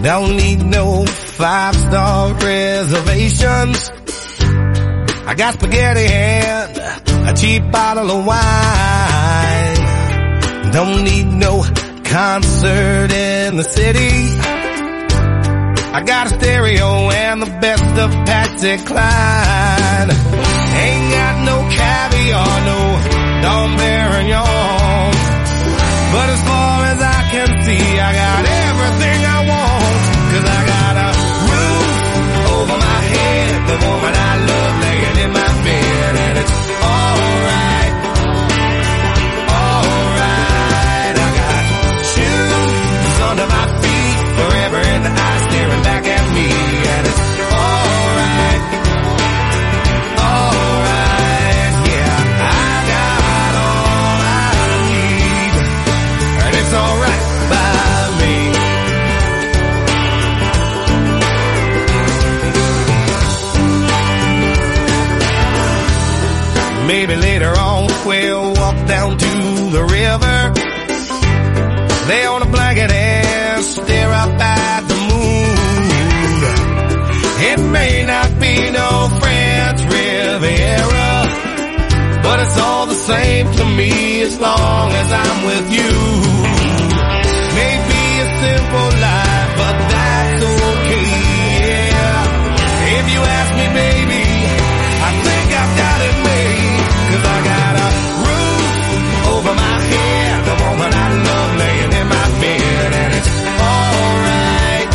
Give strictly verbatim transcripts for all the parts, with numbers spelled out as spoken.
Don't need no five-star reservations. I got spaghetti and a cheap bottle of wine. Don't need no concert in the city. I got a stereo and the best of Patsy Cline. Ain't got no caviar, no Dom Perignon. But as far as I can see, I got everything I want. Cause I got a roof over my head, the woman I love laying in my bed, and it's alright, alright. I got shoes under my feet, forever in the eyes staring back at me, and it's alright, alright. Yeah, I got all I need, and it's alright by me. Maybe later on we'll walk down to the river, lay on a blanket and stare up at the moon. It may not be no French Riviera, but it's all the same to me as long as I'm with you. Maybe a simple life, but that's okay, yeah. If you ask me, baby, I think I've got it made. Cause I got a roof over my head, the woman I love laying in my bed, and it's alright,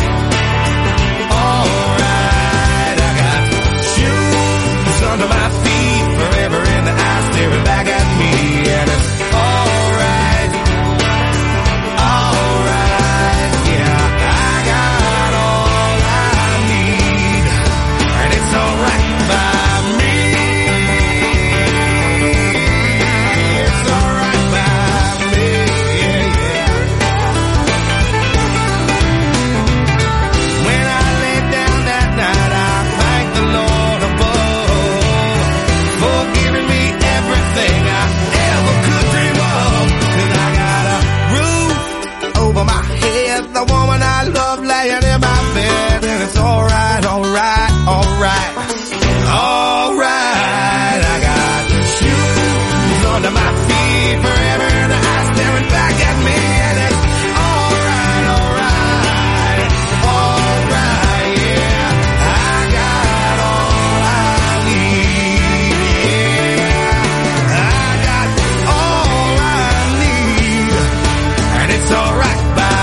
alright. I got shoes under my feet, forever in the eyes staring back at me, and it's alright, alright. Yeah, I got all I need, and it's alright by me. The woman I love laying in my bed, and it's alright, alright, alright, alright. I got shoes under my feet, forever in the eyes staring back at me, and it's alright, alright, alright, yeah. I got all I need, yeah. I got all I need, and it's alright.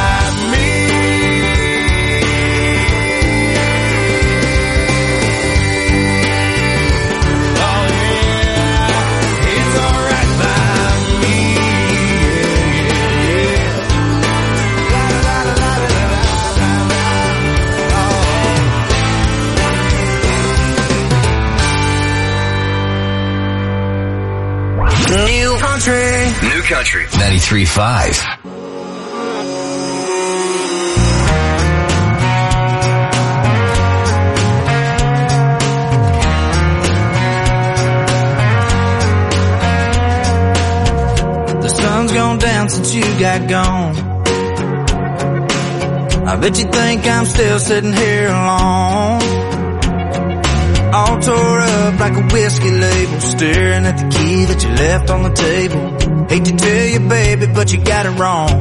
New country. New country. ninety-three point five. The sun's gone down since you got gone. I bet you think I'm still sitting here alone, all tore up like a whiskey label, staring at the key that you left on the table. Hate to tell you, baby, but you got it wrong.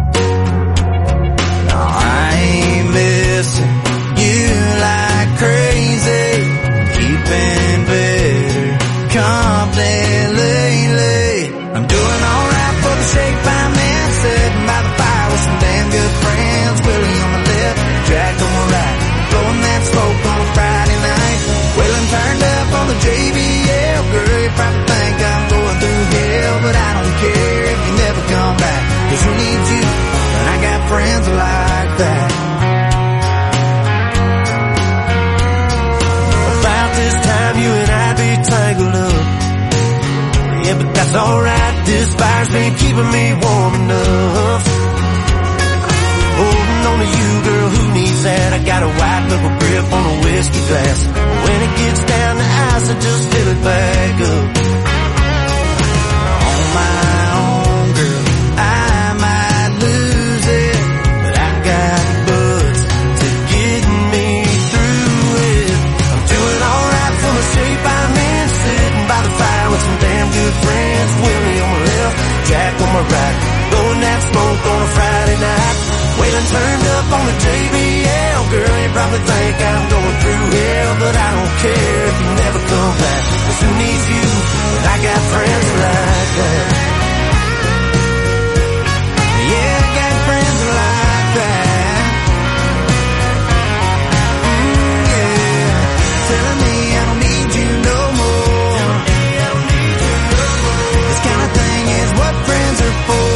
No, I ain't missing you like crazy, keeping better company lately. I'm doing alright for the shape I'm in, sitting by the fire with some damn good friends. Willie on my left, Jack on my right, blowing that smoke on a Friday night. Wailing turned up on the J B L. Girl, you probably think I'm going through hell, but I don't care if you never come back. Cause who needs you when I got friends like that? About this time you and I'd be tangled up. Yeah, but that's alright. This fire's been keeping me warm enough. Holding on to you, girl, who needs that? I got a white knuckle grip on a whiskey glass. When it gets down to ice, I just fill it back up. On my own, girl, I might lose it, but I got the buds to smoke on a Friday night. Waylon turned up on the J B L. Girl, you probably think I'm going through hell, but I don't care if you never come back. 'Cause who needs you? But I got friends like that. Yeah, I got friends like that. Mm, yeah, telling me I don't need you no more. This kind of thing is what friends are for.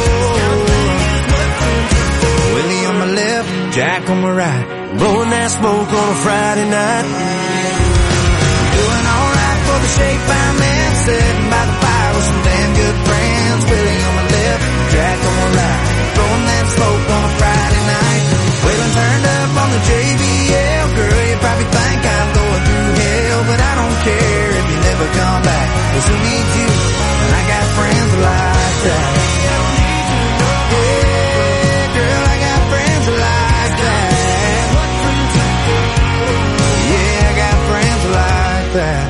Willie on my left, Jack on my right, blowing that smoke on a Friday night. Doing alright for the shape I'm in, sitting by the fire with some damn good friends. Willie on my left, Jack on my right, blowing that smoke on a Friday night. Waylon turned up on the J B L. Girl, you probably think I'm going through hell, but I don't care if you never come back. 'Cause who needs you? And I got friends like that. Yeah, girl, I got friends like that. Yeah, I got friends like that.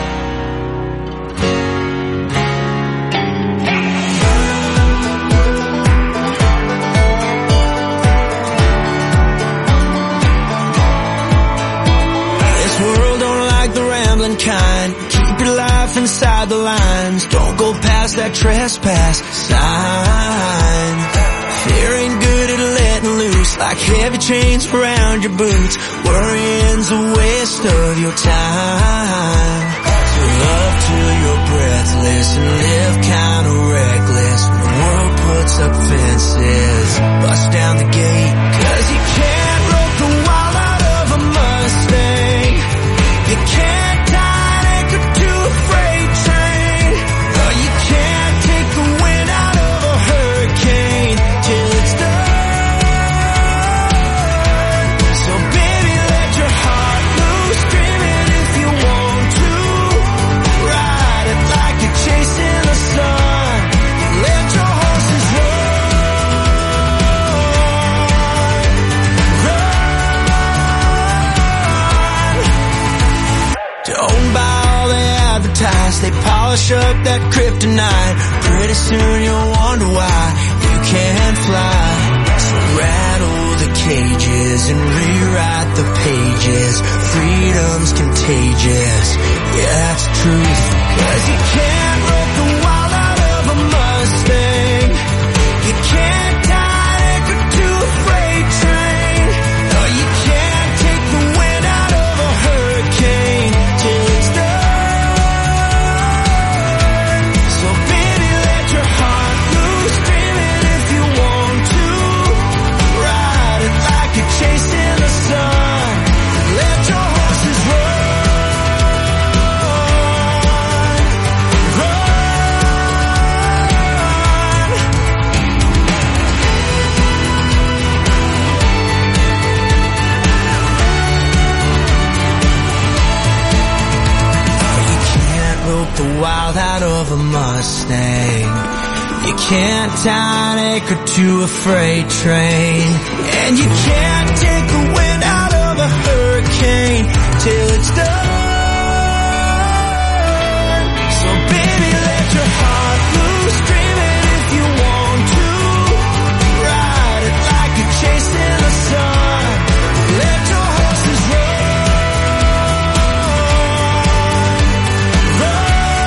Kind. Keep your life inside the lines. Don't go past that trespass sign. Fear ain't good at letting loose, like heavy chains around your boots. Worrying's a waste of your time. So love till you're breathless and live kinda reckless. When the world puts up fences, bust down the gate. 'Cause you can't rope the wild out of a Mustang. You can't they polish up that kryptonite. Pretty soon you'll wonder why you can't fly. So rattle the cages and rewrite the pages. Freedom's contagious, yeah, that's the truth. 'Cause you can't rope the wild out of a Mustang. You can't tie anchor to a freight train. No, you can't take the wind out of a hurricane till it's done. Chasing the sun, let your horses run, run. You can't rope the wild out of a Mustang. You can't tie an anchor to a freight train. And you can't take the wind out of a hurricane till it's done. So baby, let your heart loose, dream it if you want to. Ride it like you're chasing the sun. Let your horses run, run.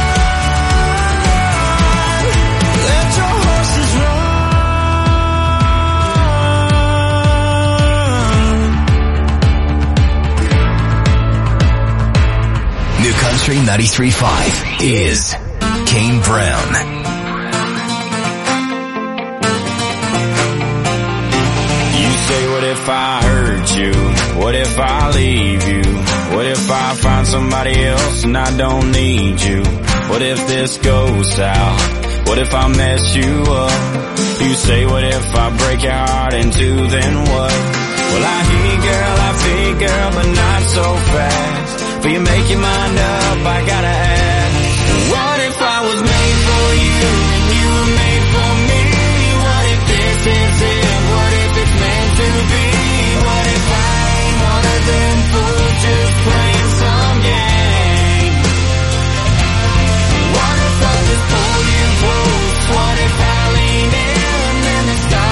Let your horses run. New Country ninety-three point five is Kane Brown. You say, what if I hurt you? What if I leave you? What if I find somebody else and I don't need you? What if this goes south? What if I mess you up? You say, what if I break your heart in two, then what? Well, I hear you, girl, I feel you, girl, but not so fast. Will you make your mind up? I gotta ask. What if I was made for you and you were made for me? What if this is it? What if it's meant to be? What if I ain't one of them fools just playing some game? What if I just pull you close? What if I lean in and then the stars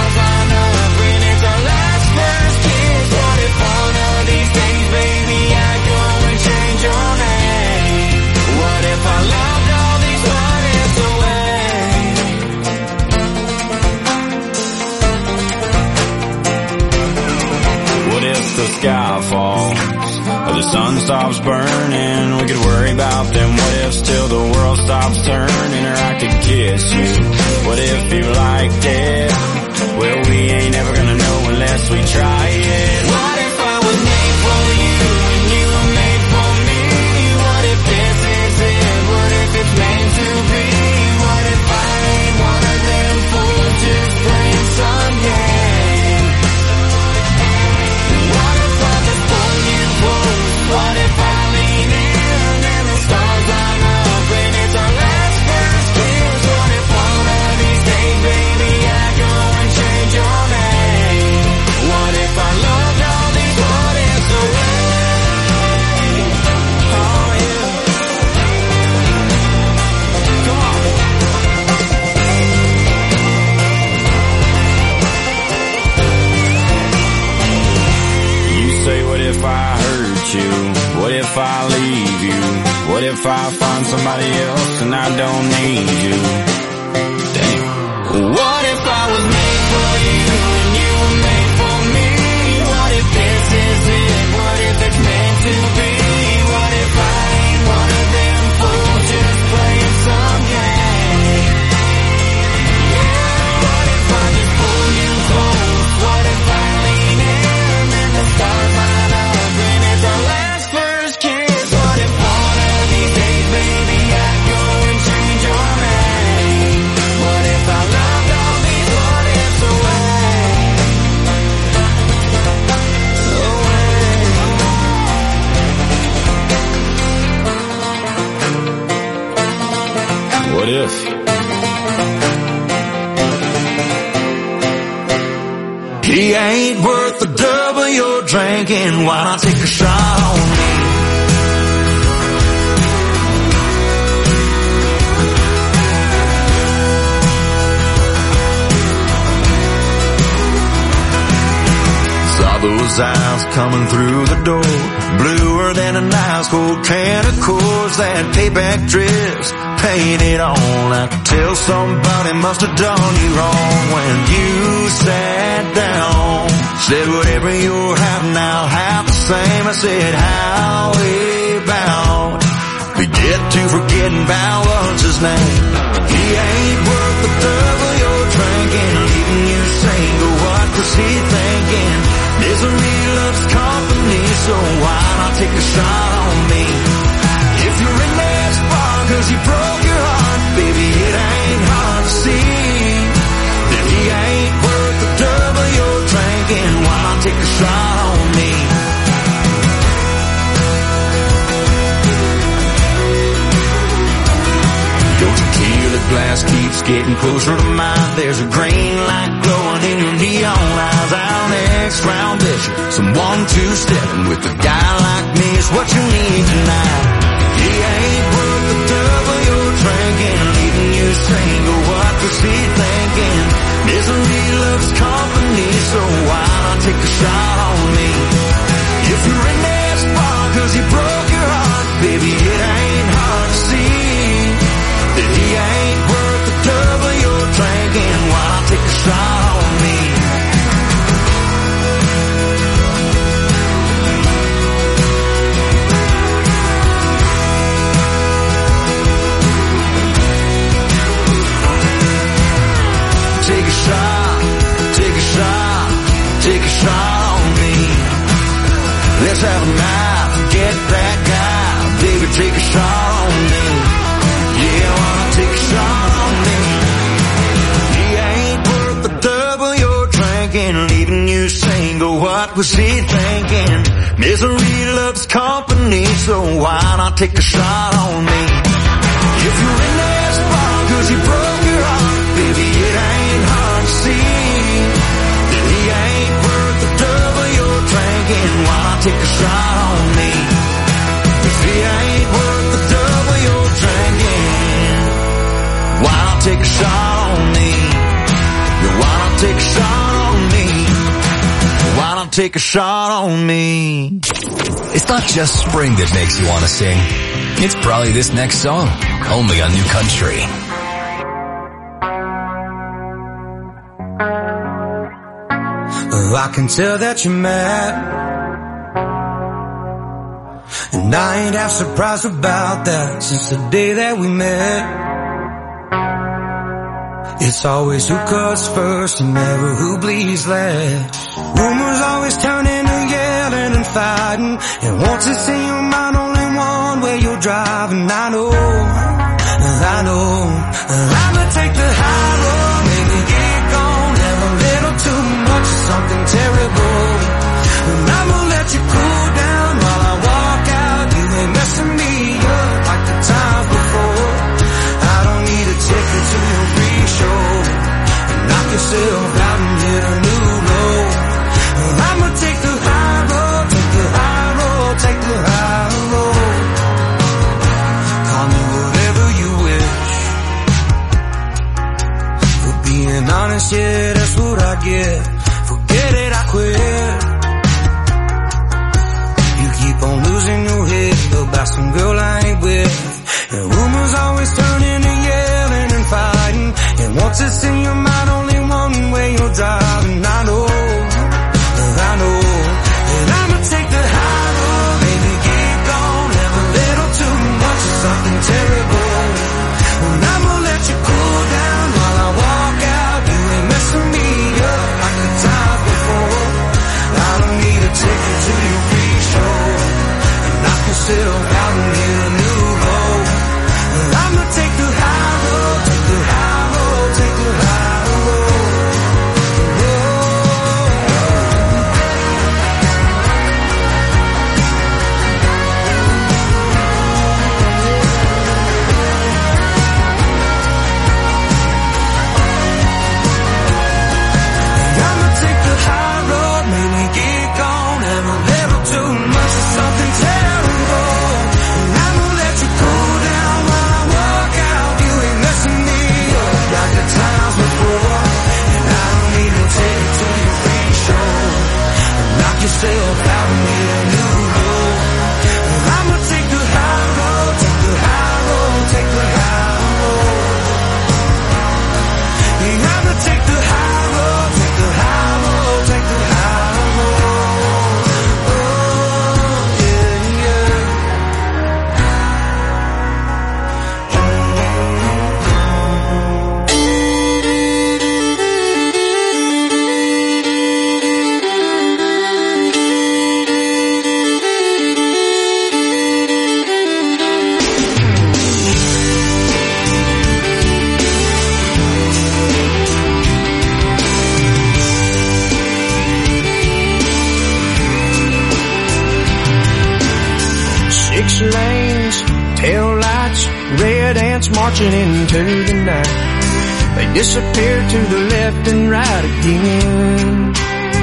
sky falls, or the sun stops burning. We could worry about them what ifs till the world stops turning. Or I could kiss you, what if you liked it? Well, we ain't ever gonna know unless we try it. What if I was made for you and you were made for me? What if this is it? What if it's meant to be? What if I ain't one of them fools just playing some game? What if I just pull you close? What if I lean in and the stars line up and it's our last first kiss? What if one of these days, baby, I go and change your name? What if I loved all these what ifs away? Oh yeah. Come on. You say, what if I hurt you? What if I leave you? What if I find somebody else and I don't need you? Damn. What if I was made for you and you were made for me? What if this is it? What if it's meant to be? What if I ain't one of them fools just playing some game? Yeah, what if I just pull you close? What if I lean in and the stars line up and it's our last first kiss? What if one of these days, baby, I go and change your name? What if I loved all these what ifs away? Away. What if? He ain't worth the double you're drinking. Why not take a shot on me? Saw those eyes coming through the door, bluer than an ice cold can of Coors. That payback dress painted on. I could tell somebody must have done you wrong when you sat down. Said whatever you're having, I'll have the same. I said, how about we get to forgetting about what's his name? He ain't worth the double you're drinking, leaving you single. What was he thinking? Misery loves company, so why not take a shot on me? If you're in that spot cause he broke your heart, baby, it ain't hard to see that he ain't worth the double you're drinking. Why not take a shot on me? Your tequila glass keeps getting closer to mine. There's a green light glowing in your neon eyes. Our next round bishop, someone two-stepping with a guy like me is what you need tonight. He ain't worth the double you're drinking, leaving you single. What was he thinking? Misery loves company, so why not take a shot on me? If you're in that spot cause he broke your heart, baby, it ain't hard to see that he ain't worth the double you're drinking. Why not take a shot on me? Take a shot, take a shot, take a shot on me. Let's have a night, forget that guy. Baby, take a shot on me. Yeah, I wanna take a shot on me. He ain't worth the double you're drinking, leaving you single. What was he thinking? Misery loves company, so why not take a shot on me? If you're in that spot cause he broke your heart, baby, it ain't hard to see that he ain't worth the double you're drinking. Why not take a shot on me? If he ain't worth the double you're drinking, why not take a shot on me? Why not take a shot on me? Why not take a shot on me? It's not just spring that makes you want to sing. It's probably this next song, only on New Country. I can tell that you're mad. And I ain't half surprised about that since the day that we met. It's always who cuts first and never who bleeds last. Rumors always turn into yelling and fighting, and once it's in your mind only one way you're driving. I know, I know, I'ma take the high road, maybe get gone, have a little too much of something terrible. And I'ma let you cool down while I walk out. You ain't messing me up like the times before. I don't need a ticket to your free show. Knock yourself out and hit a new low. I'ma take the high road, take the high road, take the high road. Call me whatever you wish. For being honest, yeah, that's what I get. Forget it, I quit. You keep on losing your head about some girl I ain't with. And rumors always turn into yelling and fighting, and once it's in your mind only one way you're driving. I know, I know, and I'ma take the high road, baby, get gone, have a little too much of something terrible. And I'ma let you cool down while I walk out. You ain't messing me up like the times before. I don't need a ticket to your free show. And knock yourself out and hit a new low. I'ma take the high road, take the high road, take the high road. I'ma take the high road, make me get gone, have a little too much of something terrible. And I'ma let you cool down while I walk out. You ain't messing me up like the times before. And I don't need to take it to your free show. Knock yourself out and hit a new low. I'ma take the high road, take the high road, take the high road. Yeah, I'ma take the high road, take the high road, take the high road. Oh, yeah, yeah. Six lanes, tail lights, red ants marching into the night. They disappear to the left and right again.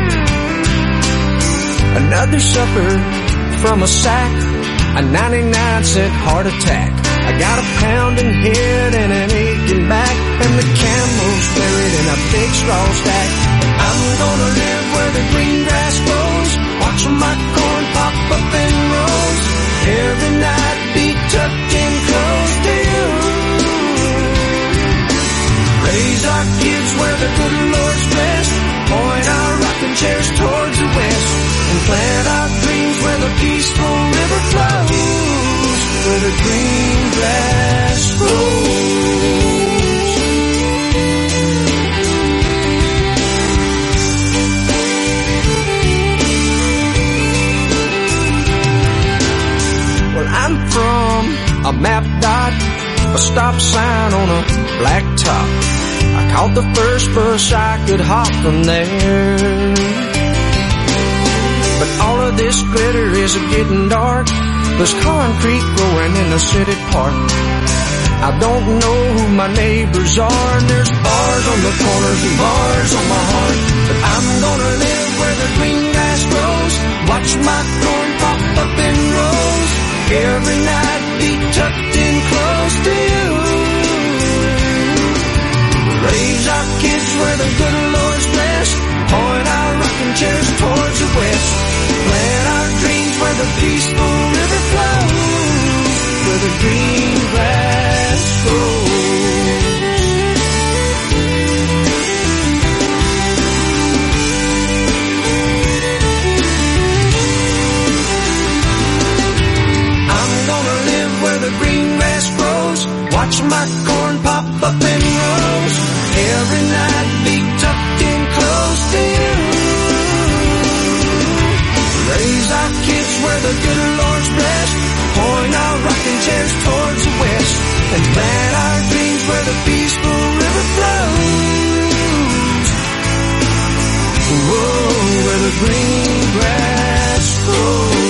Another supper from a sack, a ninety-nine cent heart attack. I got a pounding head and an aching back, and the camel's buried in a big straw stack. I'm gonna live where the green grass grows, watching my corn pop up in rows. Every night be tucked in close to you. Raise our kids where the good Lord's blessed, point our rocking chairs towards the west, and plant our dreams where the peaceful river flows, where the green grass grows. Well, I'm from a map dot, a stop sign on a black top. I caught the first bus I could hop from there. But all of this glitter is getting dark. There's concrete growing in the city park. I don't know who my neighbors are, and there's bars on the corners and bars on my heart. But I'm gonna live where the green grass grows, watch my corn pop up in rows. Every night be tucked in close to you. Raise our kids where the good Lord's blessed, point our rocking chairs towards the west, plant our dreams where the peaceful river flows, where the green grass grows. watch my corn pop up in rows. Every night be tucked in close to you. Raise our kids where the good Lord's blessed. Point our rocking chairs towards the west. And plant our dreams where the peaceful river flows. Whoa, where the green grass grows.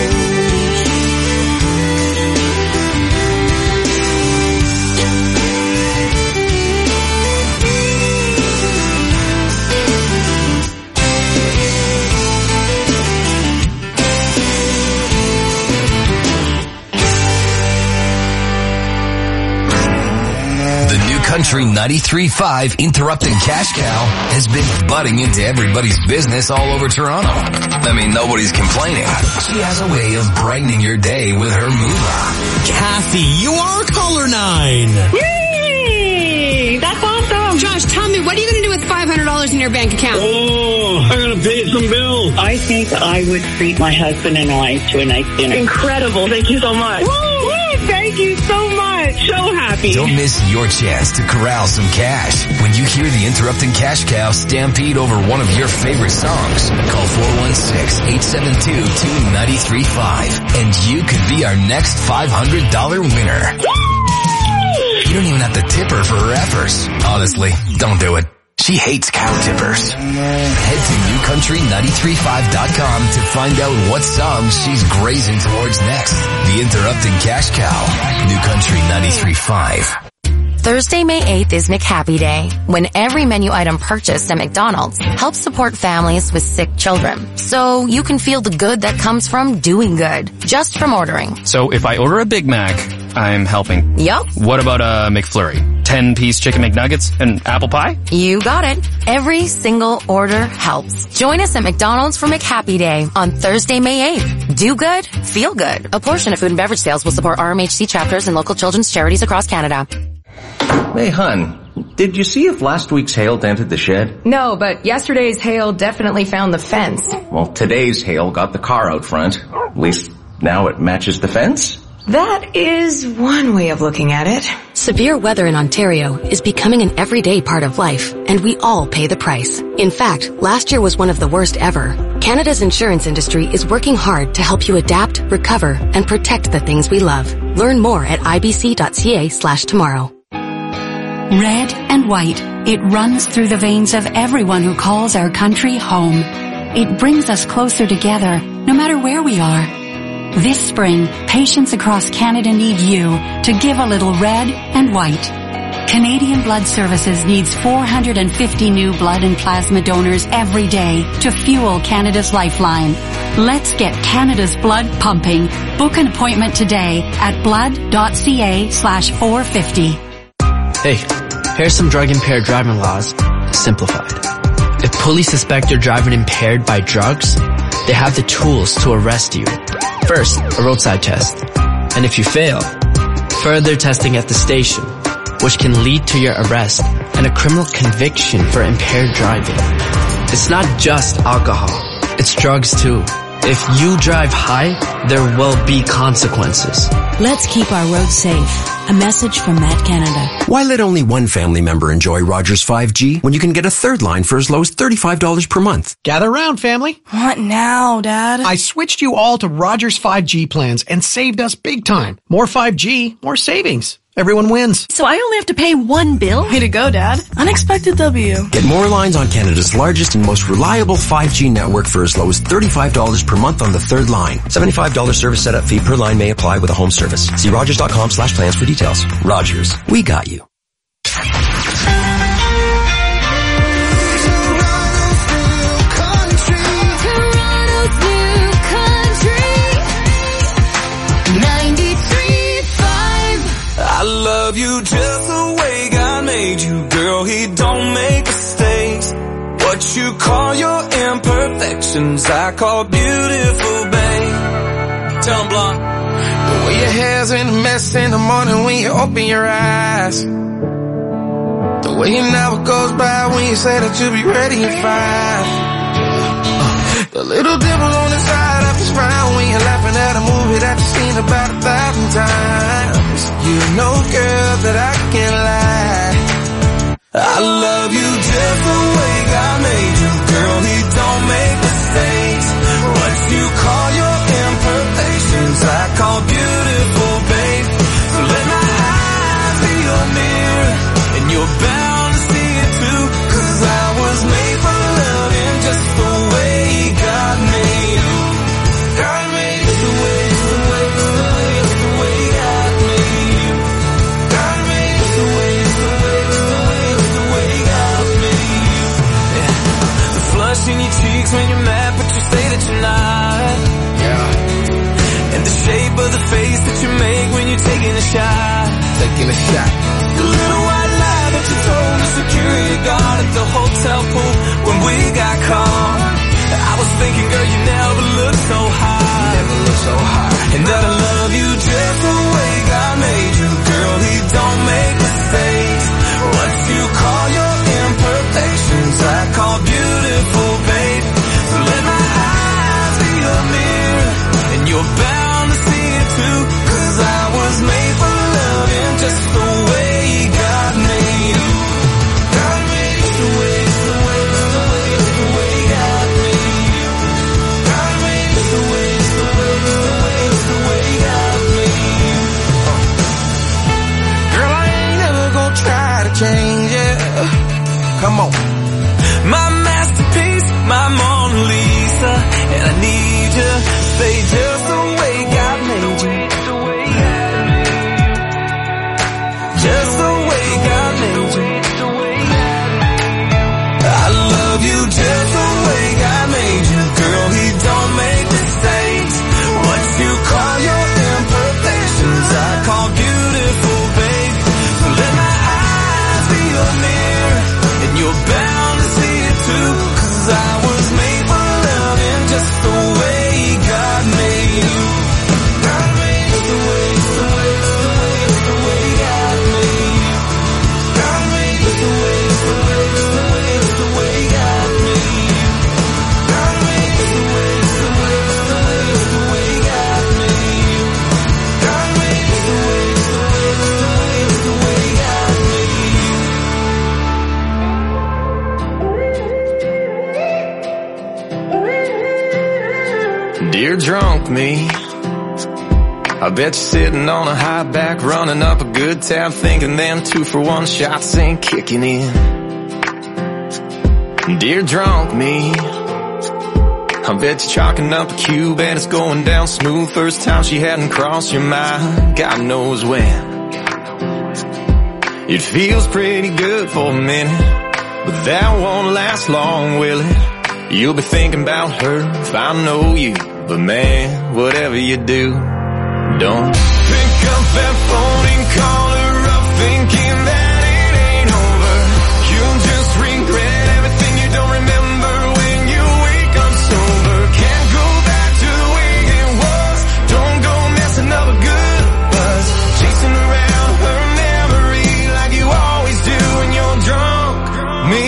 Country ninety-three point five Interrupting Cash Cow has been butting into everybody's business all over Toronto. I mean, nobody's complaining. She has a way of brightening your day with her moolah. Kathy, you are caller nine. Yay! That's awesome. Josh, tell me, what are you going to do with five hundred dollars in your bank account? Oh, I'm going to pay some bills. I think I would treat my husband and I to a nice dinner. Incredible. Thank you so much. Woo, woo, thank you so much. So happy. Don't miss your chance to corral some cash when you hear the Interrupting Cash Cow stampede over one of your favorite songs. Call four one six, eight seven two, two nine three five and you could be our next five hundred dollars winner. You don't even have to tip her for her efforts. Honestly, don't do it. She hates cow tippers. Head to new country nine three five dot com to find out what song she's grazing towards next. The Interrupting Cash Cow. New Country nine three five. Thursday, May eighth is McHappy Day, when every menu item purchased at McDonald's helps support families with sick children. So you can feel the good that comes from doing good, just from ordering. So if I order a Big Mac, I'm helping. Yup. What about a McFlurry? ten-piece chicken McNuggets and apple pie? You got it. Every single order helps. Join us at McDonald's for McHappy Day on Thursday, May eighth. Do good, feel good. A portion of food and beverage sales will support R M H C chapters and local children's charities across Canada. Hey, hun, did you see if last week's hail dented the shed? No, but yesterday's hail definitely found the fence. Well, today's hail got the car out front. At least now it matches the fence. That is one way of looking at it. Severe weather in Ontario is becoming an everyday part of life, and we all pay the price. In fact, last year was one of the worst ever. Canada's insurance industry is working hard to help you adapt, recover, and protect the things we love. Learn more at ibc.ca slash tomorrow. Red and white, it runs through the veins of everyone who calls our country home. It brings us closer together, no matter where we are. This spring, patients across Canada need you to give a little red and white. Canadian Blood Services needs four hundred fifty new blood and plasma donors every day to fuel Canada's lifeline. Let's get Canada's blood pumping. Book an appointment today at blood.ca slash 450. Hey, here's some drug-impaired driving laws, simplified. If police suspect you're driving impaired by drugs, they have the tools to arrest you. First, a roadside test. And if you fail, further testing at the station, which can lead to your arrest and a criminal conviction for impaired driving. It's not just alcohol, it's drugs too. If you drive high, there will be consequences. Let's keep our roads safe. A message from Met Canada. Why let only one family member enjoy Rogers five G when you can get a third line for as low as thirty-five dollars per month? Gather round, family. What now, Dad? I switched you all to Rogers five G plans and saved us big time. More five G, more savings. Everyone wins. So I only have to pay one bill? Way to go, Dad. Unexpected W. Get more lines on Canada's largest and most reliable five G network for as low as thirty-five dollars per month on the third line. seventy-five dollars service setup fee per line may apply with a home service. See rogers.com slash plans for details. Rogers, we got you. I love you just the way God made you, girl, he don't make mistakes. What you call your imperfections, I call beautiful, babe. Tell 'em, Blonde. The way your hair's in a mess in the morning when you open your eyes. The way an hour goes by when you say that you'll be ready at five. Uh, the little dimple on the side of your smile when you're laughing at a movie that you've seen about a thousand times. promise you, no girl, that I can't lie. I love you just the way God made you, girl, He don't make mistakes. What you call your imperfections, I call beautiful, babe. So let my eyes be your mirror, and you're bound to see it too, 'cause I was made for loving just the way God made you. God made you the way, the way, the way, the way God made you. God made you the way, the way, the way, the way God made you. Yeah. The flush in your cheeks when you're mad, but you say that you're not. Yeah. And the shape of the face that you make when you're taking a shot. Taking a shot. The little white lie that you told the security guard at the hotel pool when we got caught. I was thinking, girl, you never looked so high. Never looked so high. And that I love you just the way God made you, girl, He don't make mistakes. What you call your imperfections, I call beautiful, babe. So let my eyes be your mirror, and you're bound to see it too, 'cause I was made for loving just the way God made you. God made you the way, the way, the way, the way God made you. God made you the way, the way, the way, the way God made you. Girl, I ain't never gonna try to change it. Come on. My masterpiece, my Mona Lisa, and I need you, stay just the way God made you. Just the way God made you. I love you just the way God made you, girl, He don't make mistakes. What you call your imperfections, I call beautiful, babe. So let my eyes be your mirror, and you're bound to see it too, 'cause I was made for loving just the way God made you. God made you the way, the way, the way, the way God made you. God made you the way, the way, the way, the way God made you. God made you the way, the way, the way, the way God made you. God made you the way, the way, the way, the way God made you. Dear drunk me, I bet you're sitting on a high back, running up a good tab, thinking them two for one shots ain't kicking in. Dear drunk me, I bet you're chalking up a cube and it's going down smooth. First time she hadn't crossed your mind, God knows when. It feels pretty good for a minute, but that won't last long, will it? You'll be thinking about her if I know you, but man, whatever you do, don't pick up that phone and call her up thinking that it ain't over. You'll just regret everything you don't remember when you wake up sober. Can't go back to the way it was. Don't go messing up a good buzz, chasing around her memory like you always do when you're drunk. Me.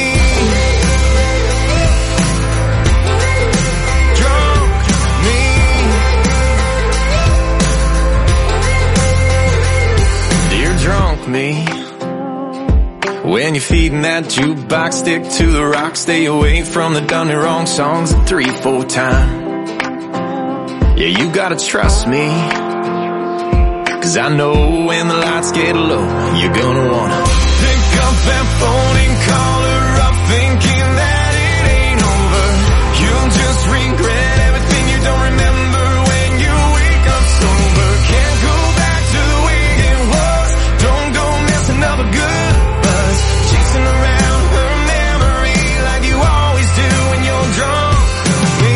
Me. When you're feeding that jukebox, stick to the rock, stay away from the done and wrong songs a three, four time. Yeah, you gotta trust me, 'cause I know when the lights get low, you're gonna wanna pick up that phone and call her up thinking that it ain't over. You'll just regret everything you don't remember when you wake up sober. Can't go back to the way it was. Don't go messing up a good buzz, chasing around her memory like you always do when you're drunk. Me.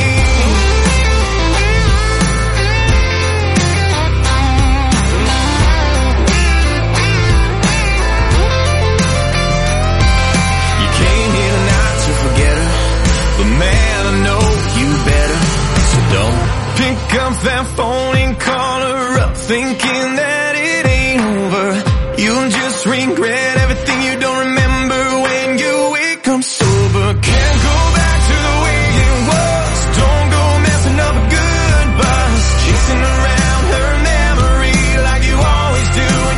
You came here tonight to forget her, but man, I know you better. So don't pick up that phone and call her up thinking that it ain't over. You'll just regret everything you don't remember when you wake up sober. Can't go back to the way it was. Don't go messing up a good buzz, chasing around her memory like you always do when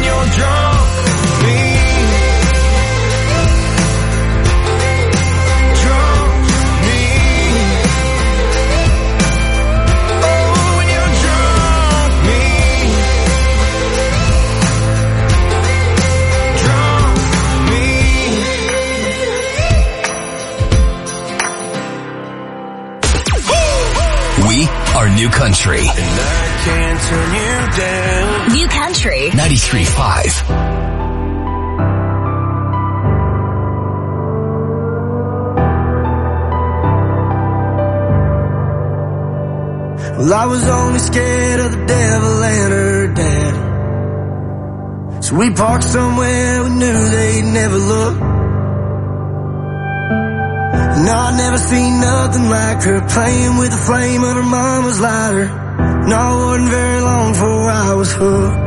New Country. And I can't turn you down. New Country. ninety-three point five. Well, I was only scared of the devil and her dad. So we parked somewhere we knew they'd never look. And I'd never seen nothing like her playing with the flame of her mama's lighter. No, it wasn't very long before I was hooked.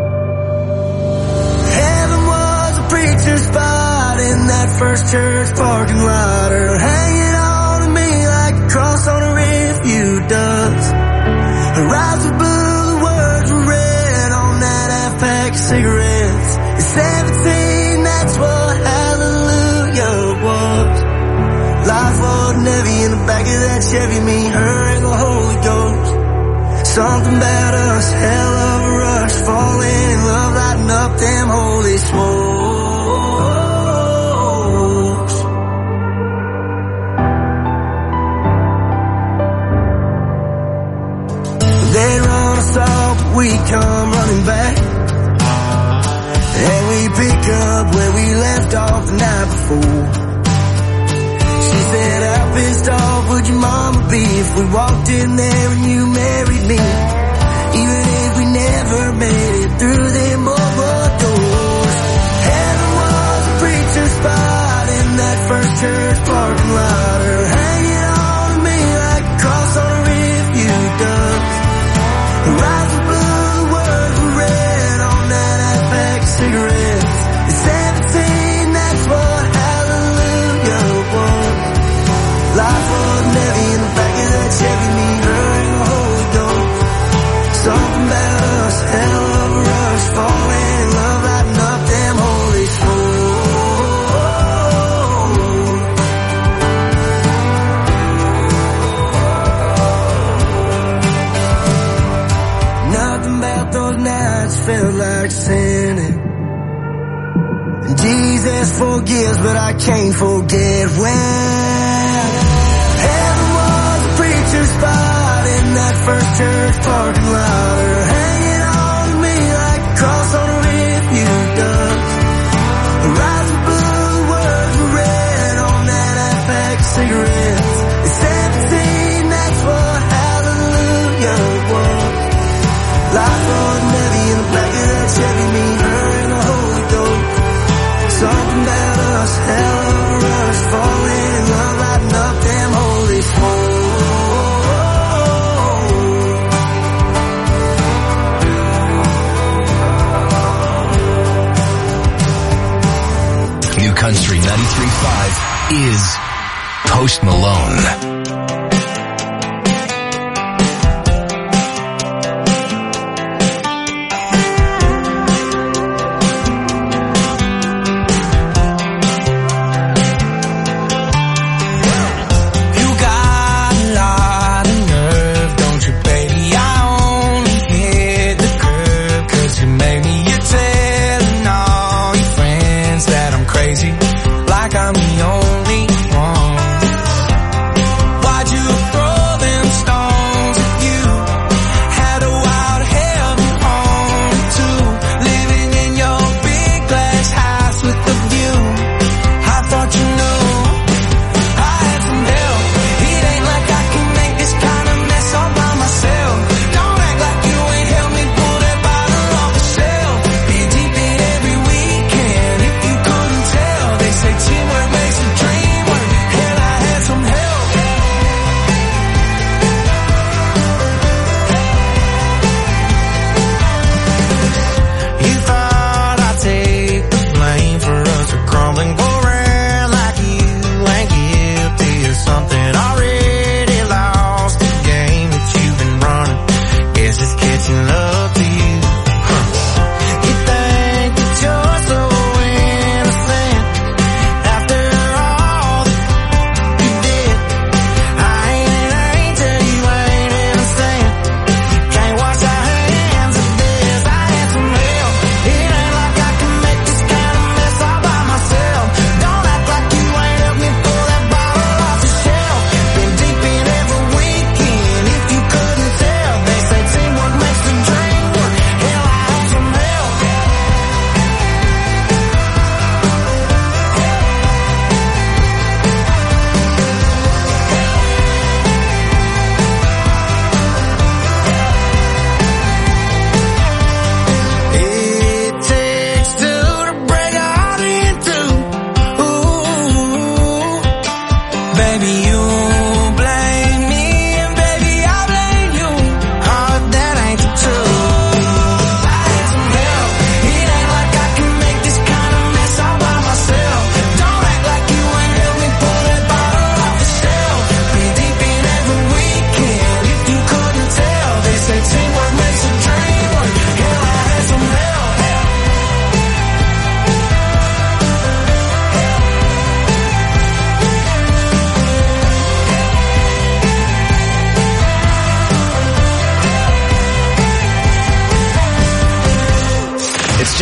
Heaven was a preacher's spot in that first church parking lot. Her hanging on to me like a cross on a refuge does. Her eyes were blue, the words were red on that half-pack of cigarettes. At seventeen, that's what hallelujah was. Life wasn't heavy in the back of that Chevy, me, her, and the Holy Ghost. Something about us, hell of a rush, falling in love, lighting up them holy smokes. They run us off, but we come running back. And we pick up where we left off the night before. She said, how pissed off would your mama be if we walked in there and you married me? Even if we never made it through them boardwalk doors. Heaven was a preacher's spot in that first church parking lot. Her hanging on to me like a cross on a refuge does. Her eyes were blue, the words were red on that half-pack of cigarettes. At seventeen, that's what hallelujah was. Life wasn't heavy in the back of that Chevy, me, her, and the Holy Ghost. Something about us, hell of a rush, falling in love, lighting up them holy souls. Nothing about those nights felt like sinning. And Jesus forgives, but I can't forget when heaven was a preacher's spot in that first church parking lot. Her hanging on to me like a cross on a refuge does. Her eyes were blue, the words were red on that half-pack of cigarettes. At seventeen, that's what hallelujah was. Life wasn't heavy in the back of that Chevy, me, her, and the Holy Ghost. Something about us, hell of a rush, falling in love, lighting up them holy souls. New Country ninety-three point five is Post Malone. Like I'm the only one. Why'd you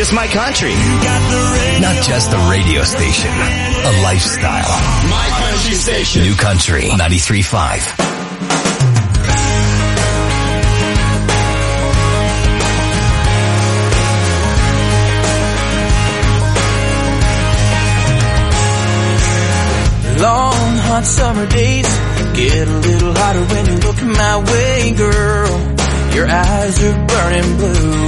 It's my country. Not just a radio station, a lifestyle. My country station. New Country ninety-three point five. Long, hot summer days get a little hotter when you look my way, girl. Your eyes are burning blue.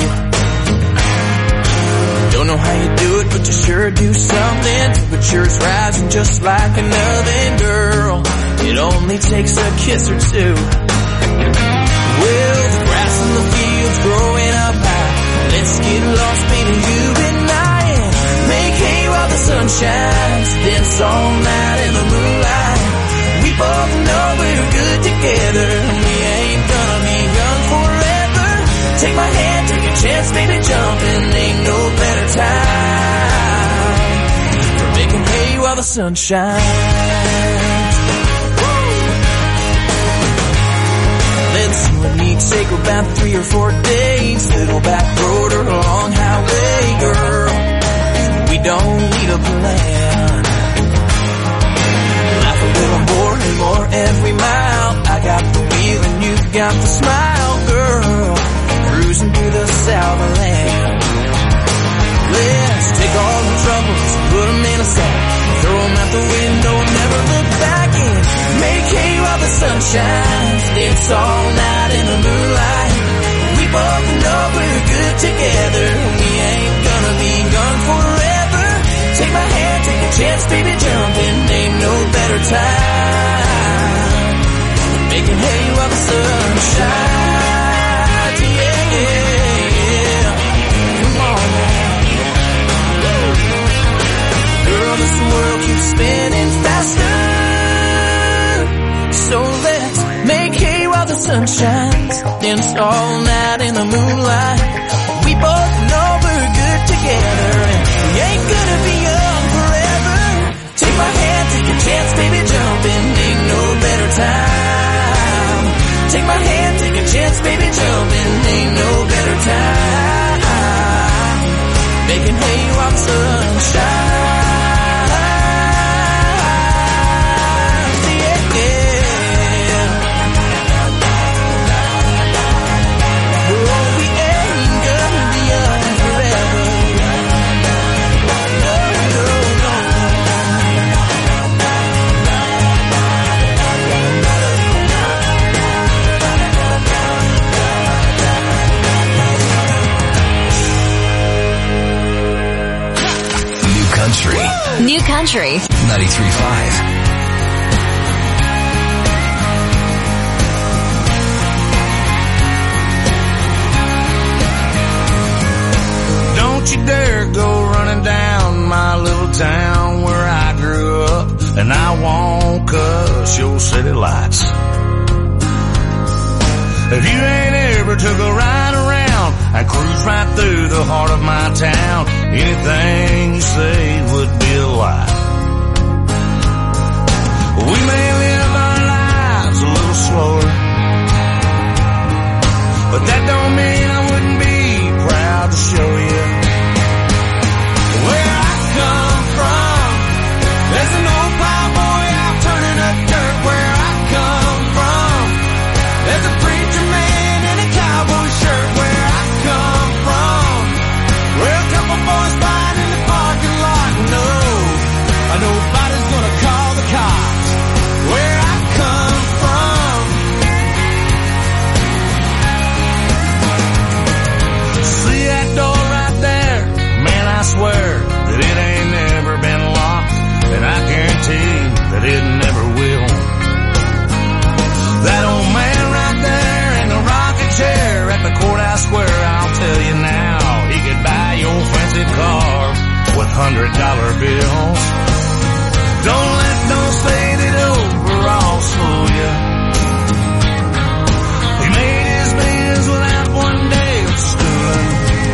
Don't know how you do it, but you sure do something. Temperature's rising just like an oven, girl. It only takes a kiss or two. Well, the grass in the field's growing up high. Let's get lost, baby, you and I, and make hay while the sun shines. Dance all night in the moonlight. We both know we're good together. We ain't gonna be young forever. Take my hand, take a chance, baby, jumping. Ain't no better time for making hay while the sun shines. Let's you and me take about three or four days. Little back road or a long highway, girl. We don't need a plan. Laugh a little more and more every mile. I got the wheel and you got the smile, girl. Cruising through the Southland. Let's take all the troubles, put them in a sack, throw them out the window and never look back in. Make hay while the sun shines. Dance all night in the moonlight. We both know we're good together. We ain't gonna be gone forever. Take my hand, take a chance, baby, jumping. Ain't no better time than making hay while the sun shines. Yeah, yeah. Come on now. Girl, this world keeps spinning faster. So let's make hay while the sun shines. Dance all night in the moonlight. We both know we're good together, and we ain't gonna be young forever. Take my hand, take a chance, baby, jumping. Ain't no better time. Take my hand, take a chance, baby, jumping. Ain't no better time. Making hay while the sun shines. Country. New Country. ninety-three point five. Don't you dare go running down my little town where I grew up, and I won't cuss your city lights. If you ain't ever took a ride around, I cruise right through the heart of my town. Anything you say would be a lie. We may live our lives a little slower, but that don't mean I wouldn't be proud to show you where I come from. There's an old plowboy out turning up dirt where I come from. There's a preacher man in a cowboy shirt where I come from. Where a couple boys fight in the parking lot. No, nobody's gonna call the cops where I come from. See that door right there? Man, I swear that it ain't never been locked, and I guarantee that it never will. That old man right there in the rocking chair at the courthouse square, I'll tell you now, he could buy your fancy car with hundred dollar bills. Don't let those faded overalls fool you. He made his bills without one day of schooling.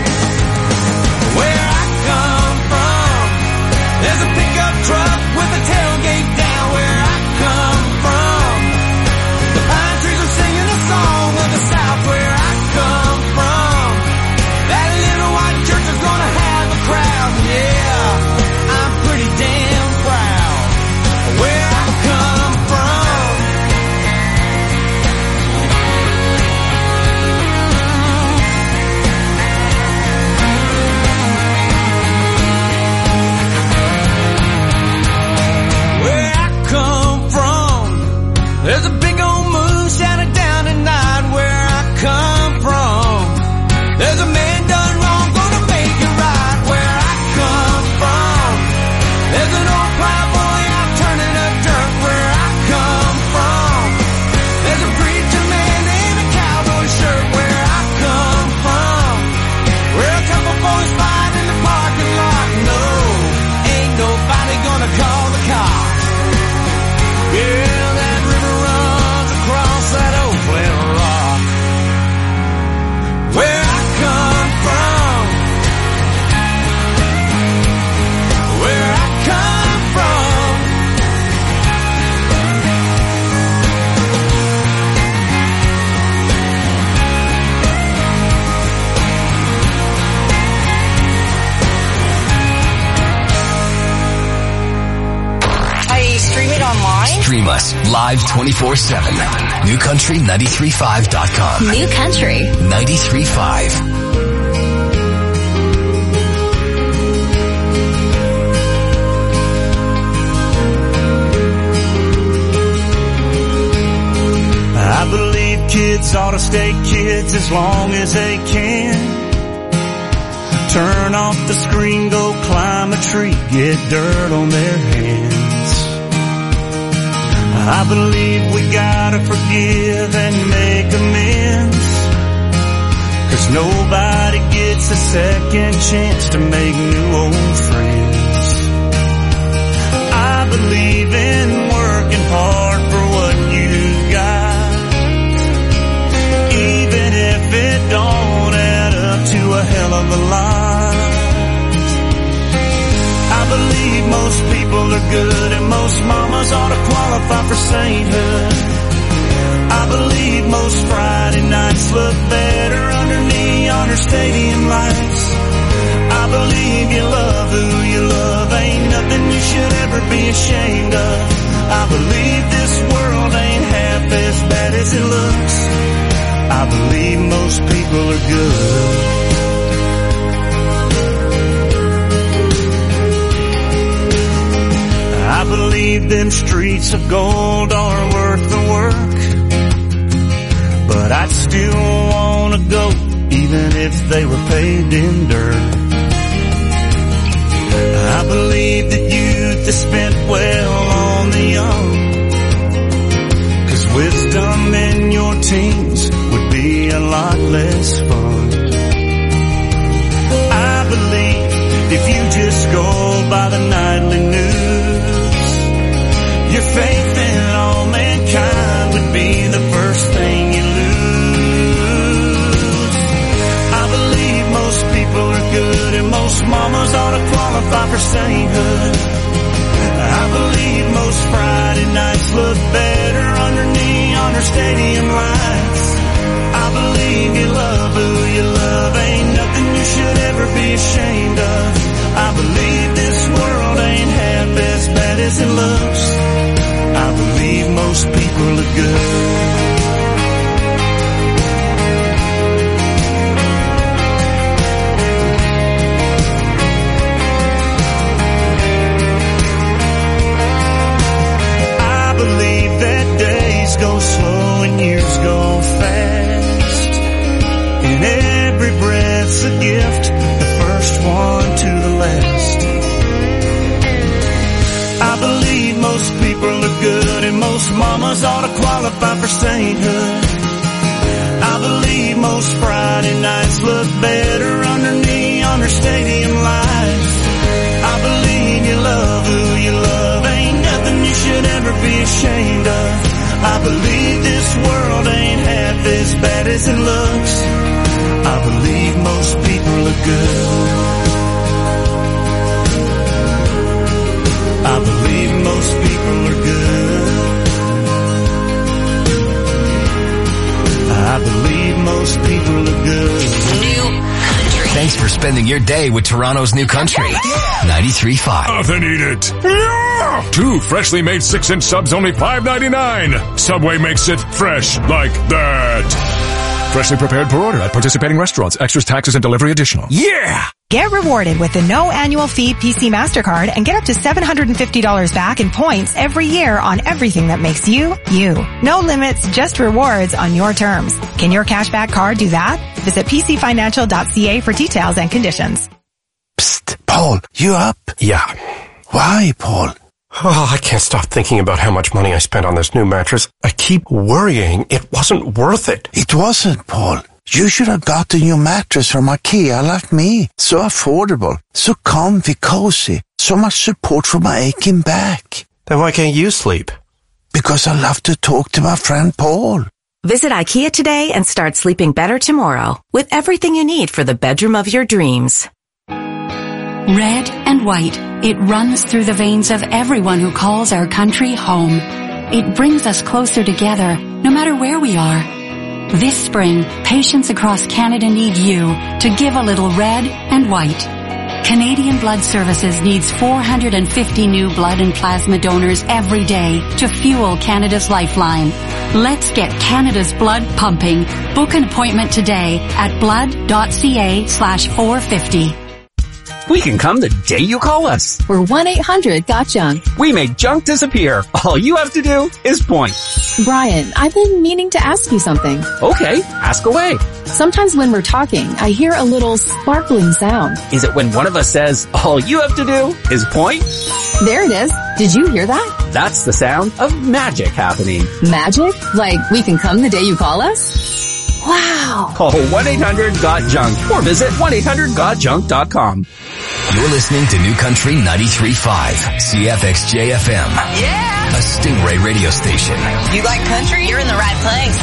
Where I come from, there's a pickup truck with a tailgate down where I come from. The pine trees are singing a song of the South where I come from. That little white church is gonna have Stream us live twenty-four seven. new country nine three five dot com. New Country ninety-three point five. I believe kids ought to stay kids as long as they can. Turn off the screen, go climb a tree, get dirt on their hands. I believe we gotta forgive and make amends, 'cause nobody gets a second chance to make new old friends. I believe in working hard for what you got, even if it don't add up to a hell of a lot. I believe most people are good and most mamas ought to qualify for sainthood. I believe most Friday nights look better under neon or stadium lights. I believe you love who you love, ain't nothing you should ever be ashamed of. I believe this world ain't half as bad as it looks. I believe most people are good. I believe them streets of gold are worth the work, but I'd still want to go even if they were paved in dirt. I believe that youth is spent well on the young, 'cause wisdom in your teens would be a lot less fun. I believe if you just go by the nightly news, your faith in all mankind would be the first thing you lose. I believe most people are good and most mamas ought to qualify for sainthood. I believe most Friday nights look better under neon or stadium lights. I believe you love who you love, ain't nothing you should ever be ashamed of. I believe this world ain't half as bad as it looks. I believe most people are good. I believe that days go slow and years go fast, and every breath's a gift, the first one to the last. I believe most people are good and most mamas ought to qualify for sainthood. I believe most Friday nights look better under neon or stadium lights. I believe you love who you love, ain't nothing you should ever be ashamed of. I believe this world ain't half as bad as it looks. I believe most people are good. I believe most people are good. I believe most people are good. New Country. Thanks for spending your day with Toronto's New Country. ninety-three point five. Nothing eat it. Yeah! Two freshly made six-inch subs, only five ninety-nine. Subway makes it fresh like that. Freshly prepared per order at participating restaurants. Extras, taxes, and delivery additional. Yeah! Get rewarded with the no annual fee P C MasterCard and get up to seven hundred fifty dollars back in points every year on everything that makes you, you. No limits, just rewards on your terms. Can your cashback card do that? Visit p c financial dot c a for details and conditions. Psst, Paul, you up? Yeah. Why, Paul? Oh, I can't stop thinking about how much money I spent on this new mattress. I keep worrying it wasn't worth it. It wasn't, Paul. You should have got a new mattress from IKEA like me. So affordable, so comfy, cozy, so much support for my aching back. Then why can't you sleep? Because I love to talk to my friend Paul. Visit IKEA today and start sleeping better tomorrow with everything you need for the bedroom of your dreams. Red and white, it runs through the veins of everyone who calls our country home. It brings us closer together, no matter where we are. This spring, patients across Canada need you to give a little red and white. Canadian Blood Services needs four hundred fifty new blood and plasma donors every day to fuel Canada's lifeline. Let's get Canada's blood pumping. Book an appointment today at blood.ca slash 450. We can come the day you call us. We're one eight hundred got junk. We make junk disappear. All you have to do is point. Brian, I've been meaning to ask you something. Okay, ask away. Sometimes when we're talking, I hear a little sparkling sound. Is it when one of us says, all you have to do is point? There it is. Did you hear that? That's the sound of magic happening. Magic? Like we can come the day you call us? Wow. Call one eight hundred got junk or visit one eight hundred got junk dot com. You're listening to New Country ninety-three point five, C F X J F M. Yeah! A Stingray radio station. You like country? You're in the right place.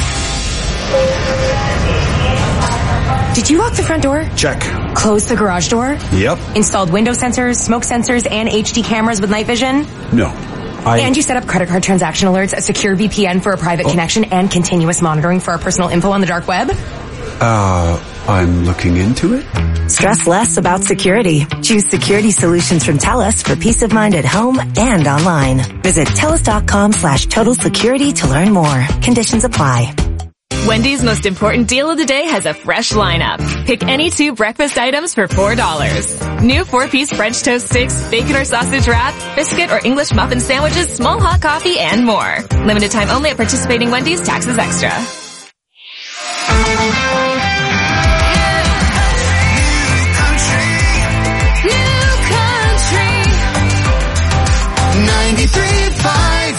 Did you lock the front door? Check. Close the garage door? Yep. Installed window sensors, smoke sensors, and H D cameras with night vision? No. I... And you set up credit card transaction alerts, a secure V P N for a private oh. connection, and continuous monitoring for our personal info on the dark web? Uh, I'm looking into it. Stress less about security. Choose security solutions from TELUS for peace of mind at home and online. Visit telus.com slash total security to learn more. Conditions apply. Wendy's most important deal of the day has a fresh lineup. Pick any two breakfast items for four dollars. New four-piece French toast sticks, bacon or sausage wrap, biscuit or English muffin sandwiches, small hot coffee, and more. Limited time only at participating Wendy's. Taxes extra. ninety-three point five.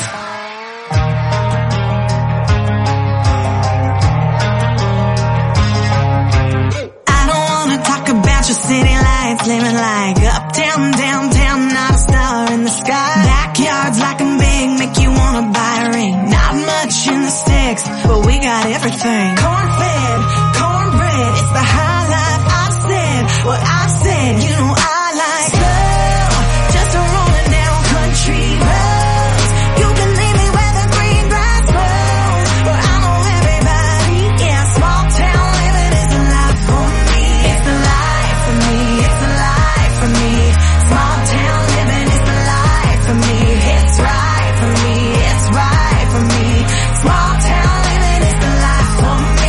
I don't wanna talk about your city lights, living like uptown, downtown, not a star in the sky. Backyards like a big, make you wanna buy a ring. Not much in the sticks, but we got everything. Corn-fed, cornbread, it's the high life. I've said what I've said, you know I like slow, just a rolling down country roads. You can leave me where the green grass grows, where I know everybody. Yeah, small town living is the life for me. It's the life for me. It's the life for me. Small town living is the life for me. It's right for me. It's right for me. Small town living is the life for me.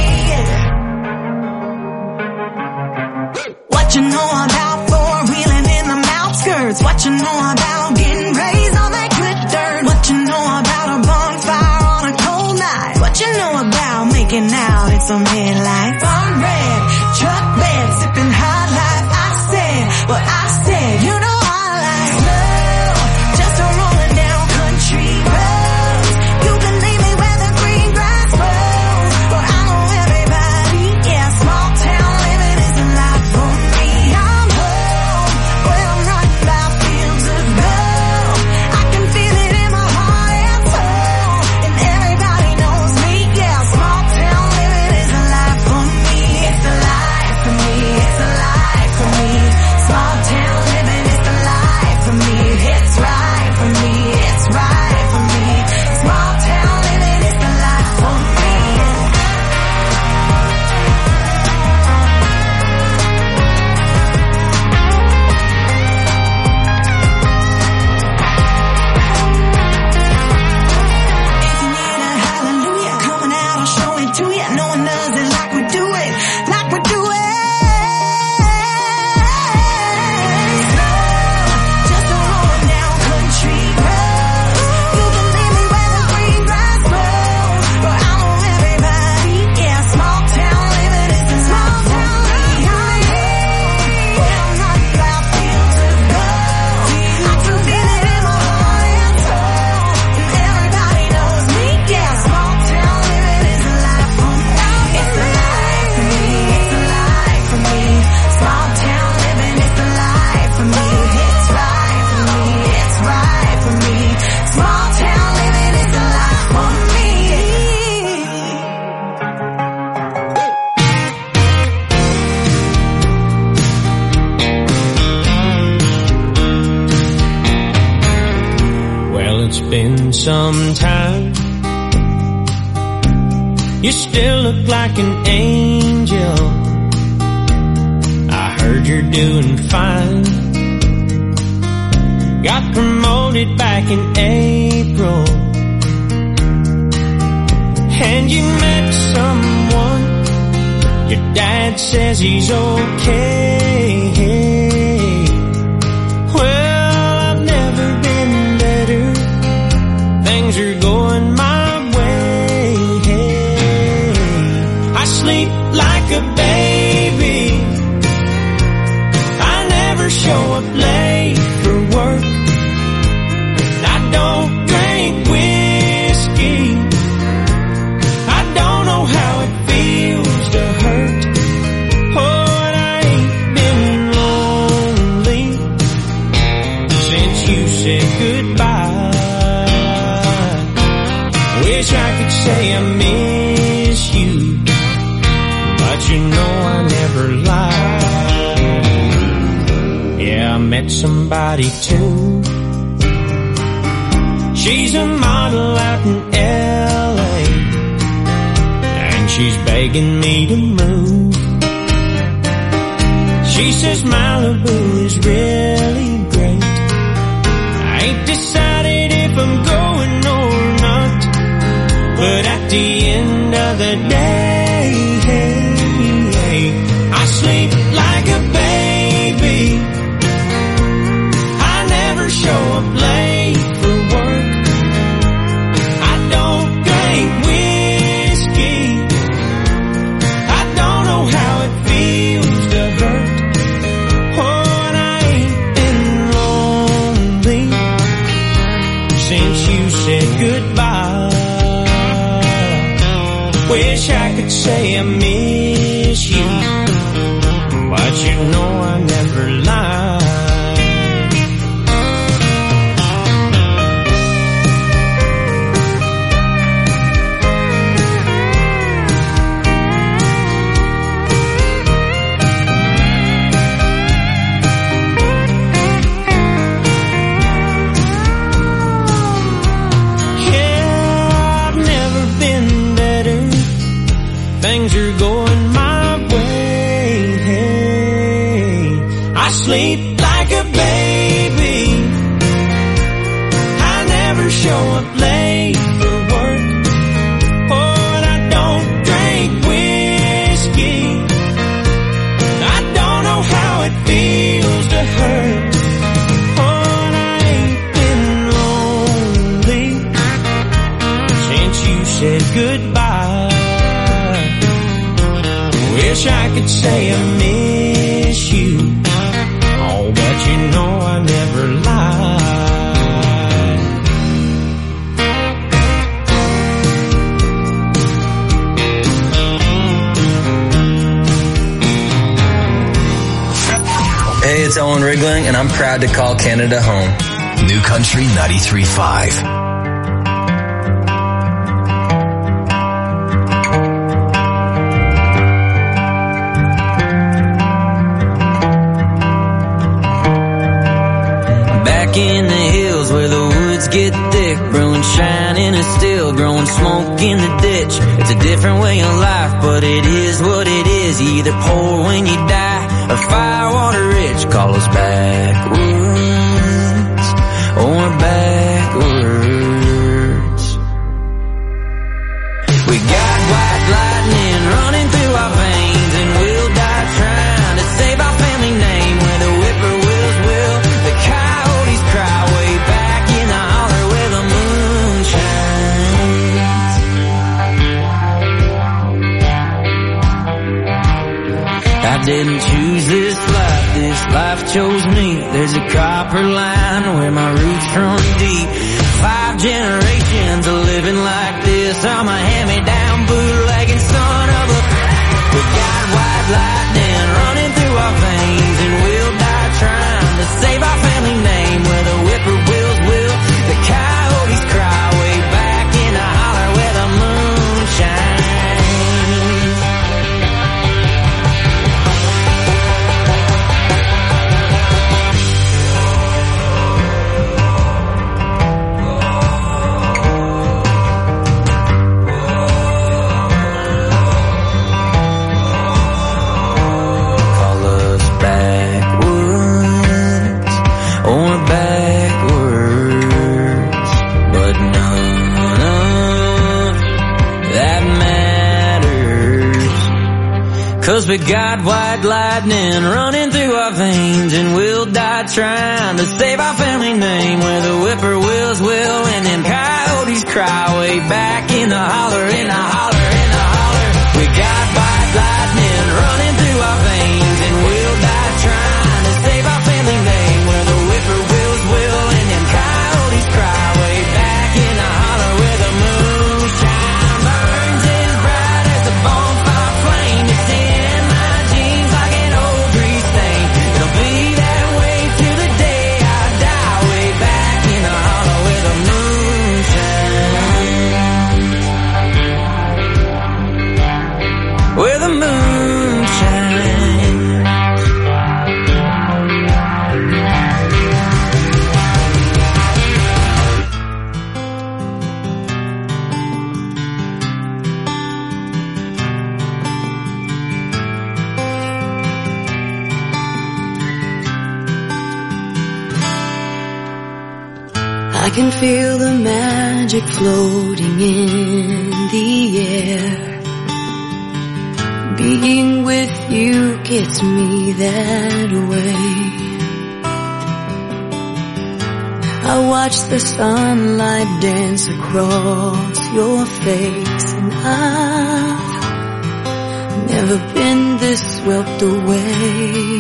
What you know about four-wheeling in the outskirts? What you know about getting raised on that good dirt? What you know about a bonfire on a cold night? What you know about making out in some headlights? Farm red, truck bed, sipping high life. I said what I said, you know I like slow, just a rolling down country roads. You can leave me where the green grass grows, where I know everybody. Yeah, small town living is a life for me. I'm home, where I'm riding by fields of gold. I can feel it in my heart and soul, and everybody knows me. Yeah, small town living is a life for me. It's the life for me. It's the life for me. Small town living is the life for me. It's right for me. It's right for me. Small town living is the life for me. If you need a hallelujah coming out, I'll show it to you. No one does it like we do it, like we do it. Just a rolling down country road. You can leave me where the green grass grows, where I know everybody. Yeah, small town living is the small town living. I'm home, where I'm riding by fields of gold. I can feel it in my heart and soul, and everybody knows me. Yeah, small town living is a life for me. It's the life for me. It's the life for me. Small town living is the life for me. It's right for me. It's right for me. Small town living is the life for me. Well, it's been some time. You still look like an angel. I heard you're doing fine. promoted back in April. And you met someone, your dad says he's okay. Well, I've never been better, things are going my way. I sleep like a baby, I never show up late for work, I don't drink whiskey, I don't know how it feels to hurt. Oh, and I ain't been lonely since you said goodbye. Wish I could say I miss you, but you know I never lie. Yeah, I met somebody too. She's a model out in L A, and she's begging me to move. She says Malibu is really great. I ain't decided if I'm going or not, but at the end of the day, I sleep like a baby, I never show up late for work, I don't drink whiskey, I don't know how it feels to hurt. Oh, and I ain't been lonely since you said goodbye. Wish I could say I miss you, but you know I never lie. Yeah, I've never been better, things are going my way. I sleep like a baby, I never show up late for work. Oh, and I don't drink whiskey, I don't know how it feels to hurt. Oh, and I ain't been lonely since you said goodbye. Wish I could say I miss you, oh, but you know I never lie. Hey, it's Owen Rigling, and I'm proud to call Canada home. New Country ninety-three point five. In the hills where the woods get thick, brewing shine in a still, growing smoke in the ditch. It's a different way of life, but it is what it is. You either pour when you die, or firewater rich. Call us backwoods, or backwards. We got white lightning running through our veins, and we'll die trying to save our family name. Where the whippoorwills will, the coyotes cry way back in the holler where the moon shines. I didn't choose this life, this life chose me. There's a 'Cause we got white lightning running through our veins, and we'll die trying to save our family name. Where the whippoorwills will and them coyotes cry way back in the holler, in the holler, in the holler. We got white lightning running through our veins, and we'll die trying to save our family name. Where the whippoorwills will and them coyotes cry way back in the holler. Where the moonshine burns as bright as a bonfire flame. It's in my jeans like an old grease stain. It'll be that way till the day I die. Way back in the holler where the moonshine, where the moonshine. I can feel the magic floating in the air. Being with you gets me that way. I watch the sunlight dance across your face, and I've never been this swept away.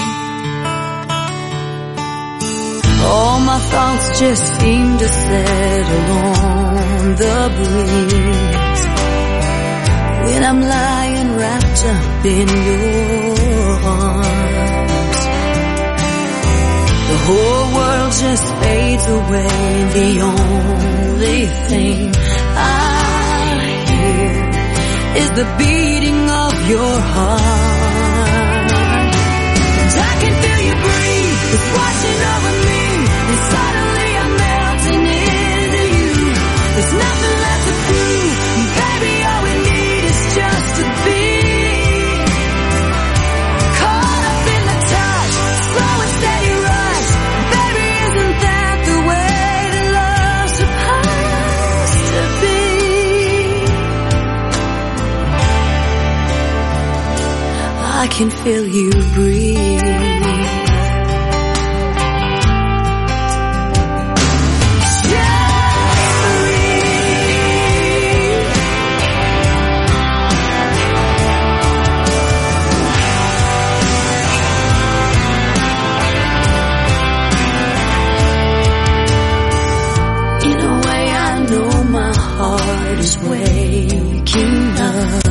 All my thoughts just seem to settle on the breeze when I'm lying wrapped up in your arms. The whole world just fades away. The only thing I hear is the beating of your heart. And I can feel you breathe, it's washing over me. And suddenly I'm melting into you. There's nothing left to prove. Baby, all we need is just to be caught up in the touch, slow and steady rush. Baby, isn't that the way that love's supposed to be? I can feel you breathe. Waking up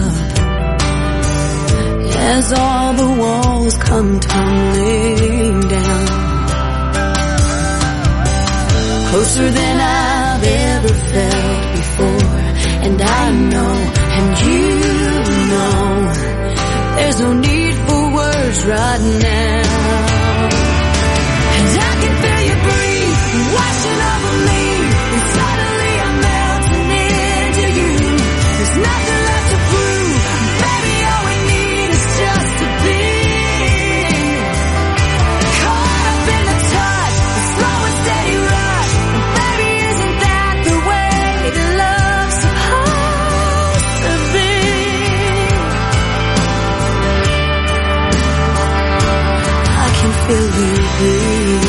as all the walls come tumbling down, closer than I've ever felt before. And I know, and you know, there's no need for words right now. And I can feel you breathe, washing over me, and suddenly I'm melting into you. There's nothing left to prove. Baby, all we need is just to be caught up in the touch, the slow and steady rush. And baby, isn't that the way that love's supposed to be? I can feel you breathe.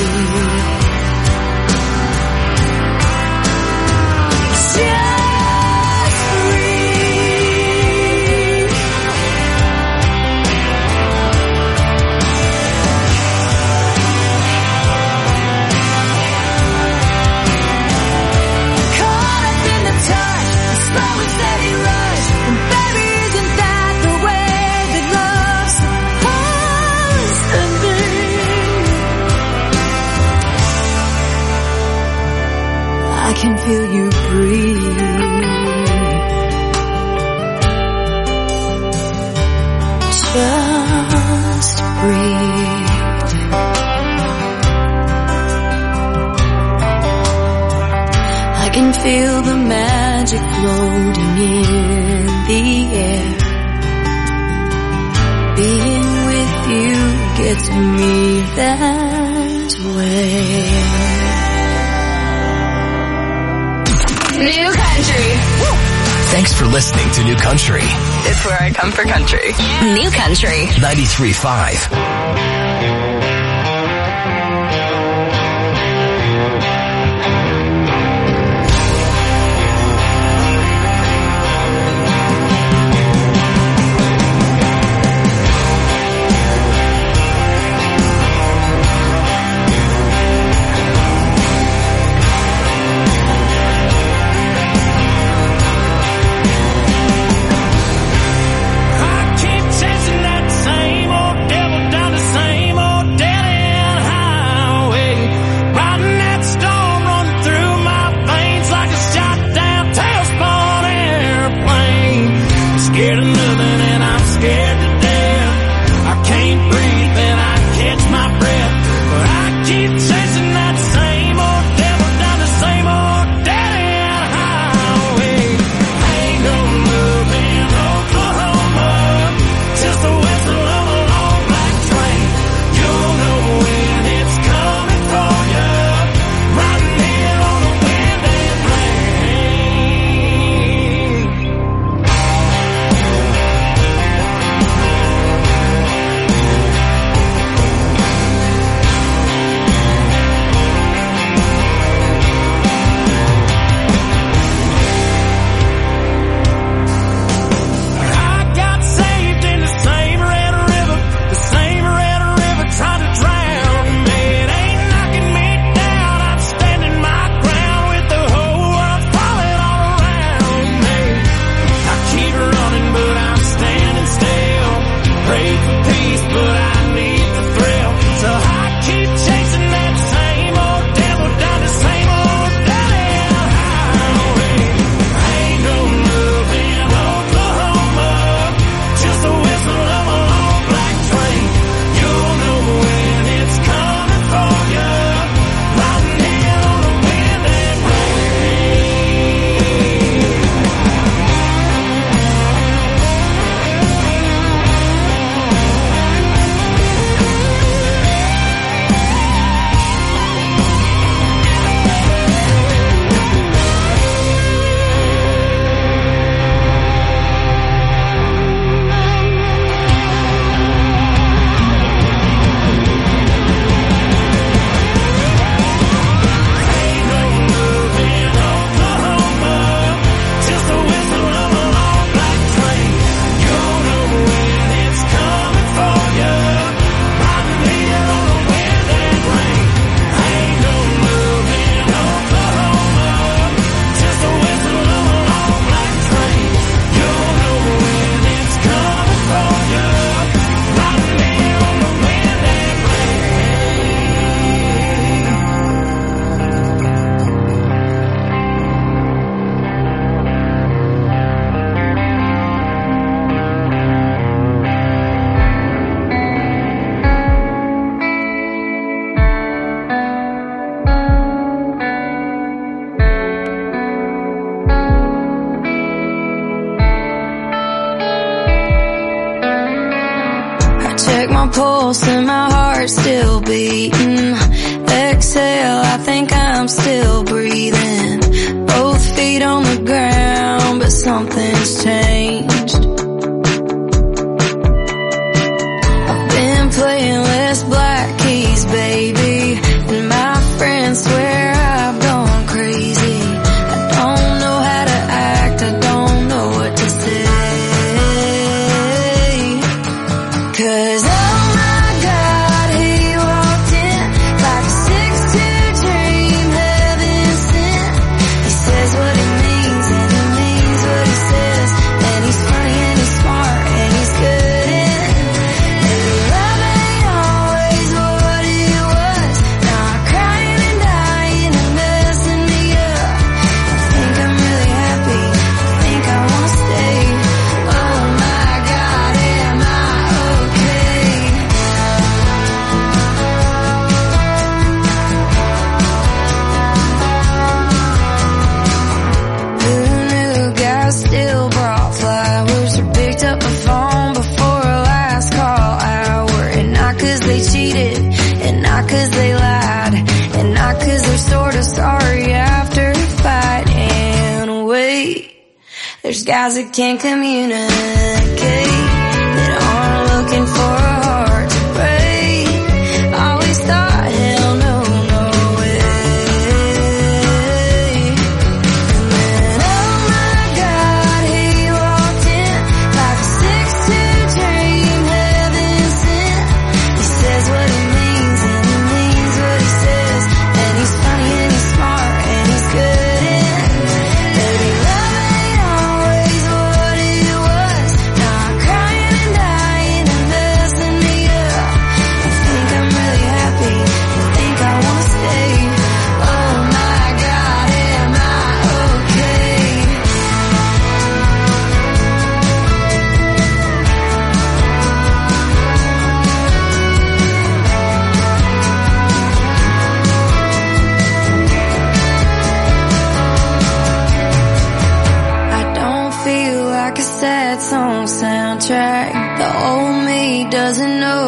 I can feel you breathe. Just breathe. I can feel the magic floating in the air. Being with you gets me that way. New country. Thanks for listening to New Country. It's where I come for country. New Country. ninety-three point five. Pulse and my heart still beating. Exhale, I think I'm still breathing. Both feet on the ground, but something's changed. I've been playing less black keys, baby, and my friends swear I've gone crazy. I don't know how to act, I don't know what to say. 'Cause oh my God, he walked in like a six two dream. There's guys that can't communicate, that aren't looking for a heart to break. Always thought, hell no, no way. And then, oh my God, he walked in like a six two dream, heaven sent. He says what he means and he means what he says. And he's funny and he's smart and he's good in. Baby, love ain't always what it was. Not crying and dying and messing me up. I think I'm really happy. I think I wanna stay. Oh my God, am I okay? I don't feel like a sad song soundtrack. The old me doesn't know